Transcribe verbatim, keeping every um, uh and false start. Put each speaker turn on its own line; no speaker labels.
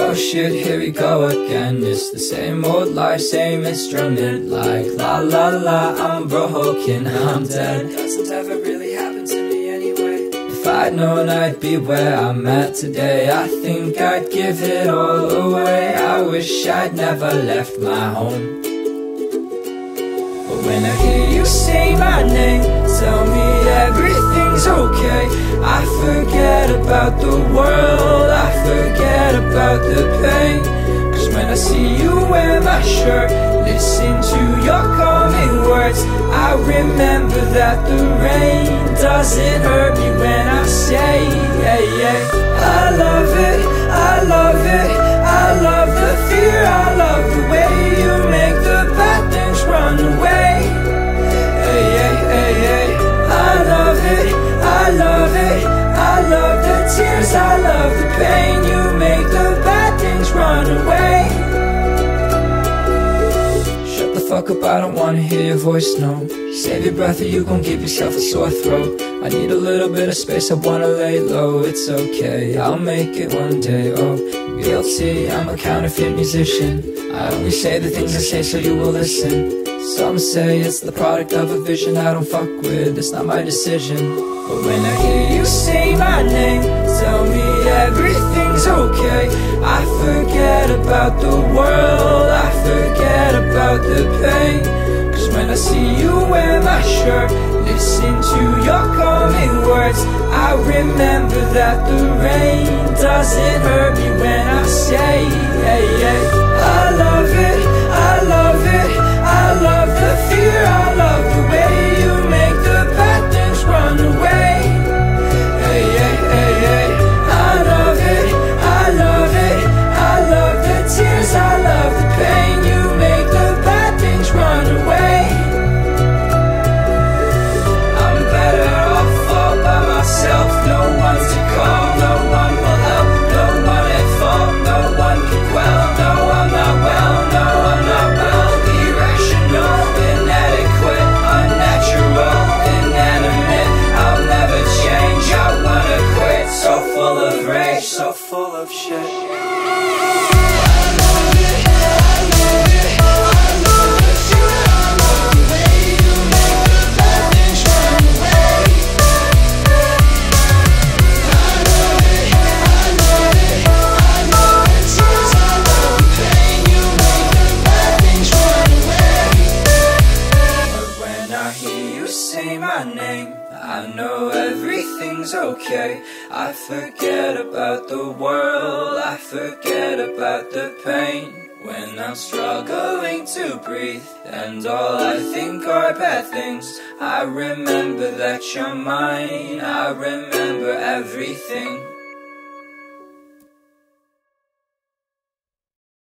oh shit, here we go again. It's the same old life, same instrument. Like la la la, I'm broken, I'm dead. Doesn't ever really happen to me anyway. If I'd known I'd be where I'm at today, I think I'd give it all away. I wish I'd never left my home. But when I hear you say my name, tell me everything's okay, I forget about the world, I forget about the pain. Cause when I see you wear my shirt, listen to your calming words, I remember that the rain doesn't hurt me when I say, hey, hey. I love it, I love it, I love the fear, I love the way you make the bad things run away. Hey, hey, hey, hey. I love it, I love it, I love the tears, I love the pain. You make the bad things run away. Shut the fuck up, I don't wanna hear your voice, no. Save your breath or you gon' give yourself a sore throat. I need a little bit of space, I wanna lay low. It's okay, I'll make it one day, oh. Guilty, I'm a counterfeit musician. I only say the things I say so you will listen. Some say it's the product of a vision I don't fuck with, it's not my decision. But when I hear you say my name, tell me everything's okay, I forget about the world, I forget about the pain. Cause when I see you wear my shirt, listen to your calming words, I remember that the rain doesn't hurt me when I say, hey, hey. I love it, I love it, I love the fear, I love the way you make the bad things run away. Hey, hey, hey, hey. I love it, I love it, I love the tears, I love the pain. You make the bad things run away. I'm better off all by myself, no one to call, no one will help, no one at fault, no one can quell. No, I'm not well, no, I'm not well. Irrational, inadequate, unnatural, inanimate, I'll never change, I wanna quit. So full of rage, so full of shit. Say my name, I know everything's okay, I forget about the world, I forget about the pain. When I'm struggling to breathe and all I think are bad things, I remember that you're mine, I remember everything.